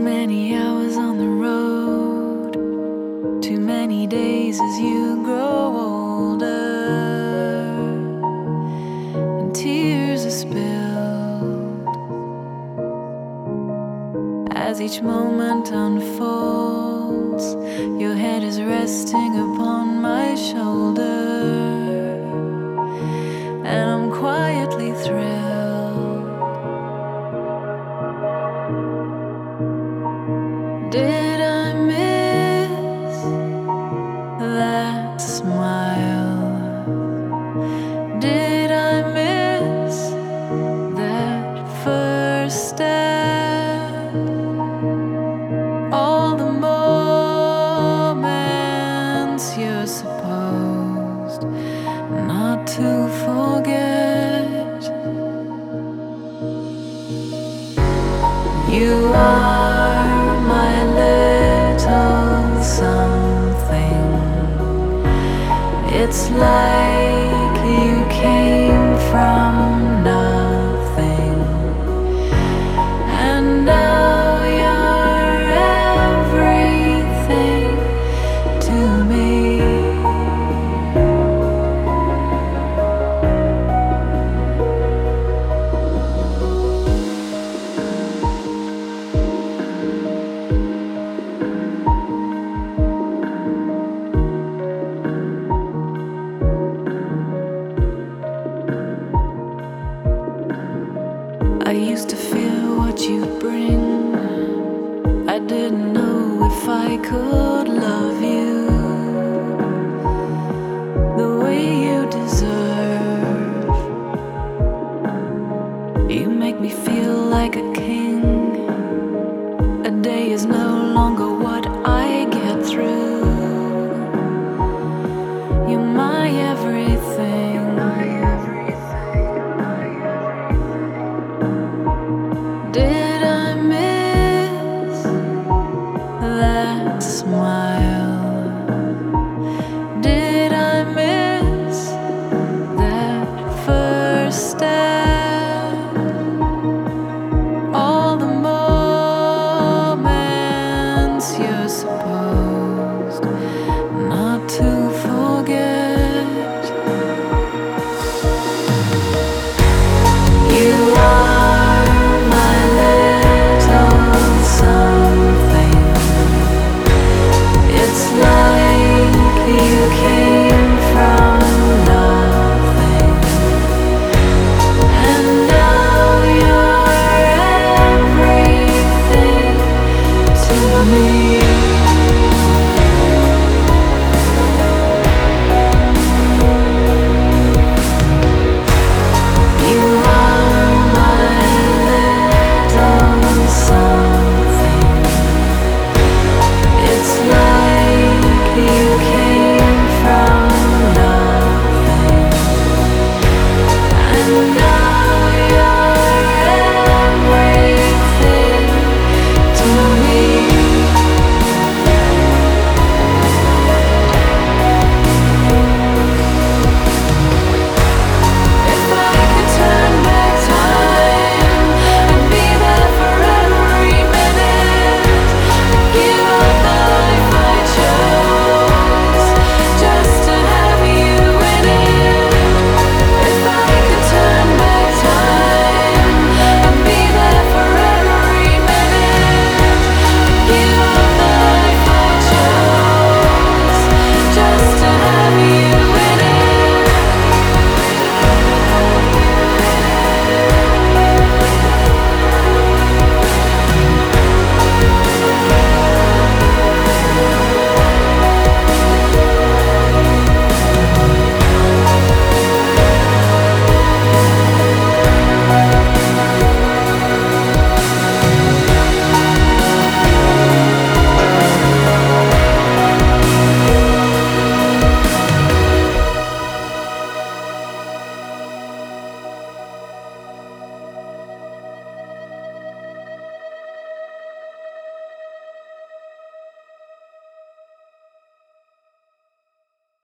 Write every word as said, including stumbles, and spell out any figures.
many hours on the road, too many days as you grow older, and tears are spilled as each moment unfolds. Your head is resting upon my shoulder, and I'm quietly thrilled. Did I miss that smile? Did I miss that first step? All the moments you're supposed not to forget. You are my little something. It's like you came from nothing, and now you're everything to me. I used to fear what you bring. I didn't know if I could love you the way you deserve. You make me feel like a king. A day is no longer what I get through. You're my everything. Did I miss that smile?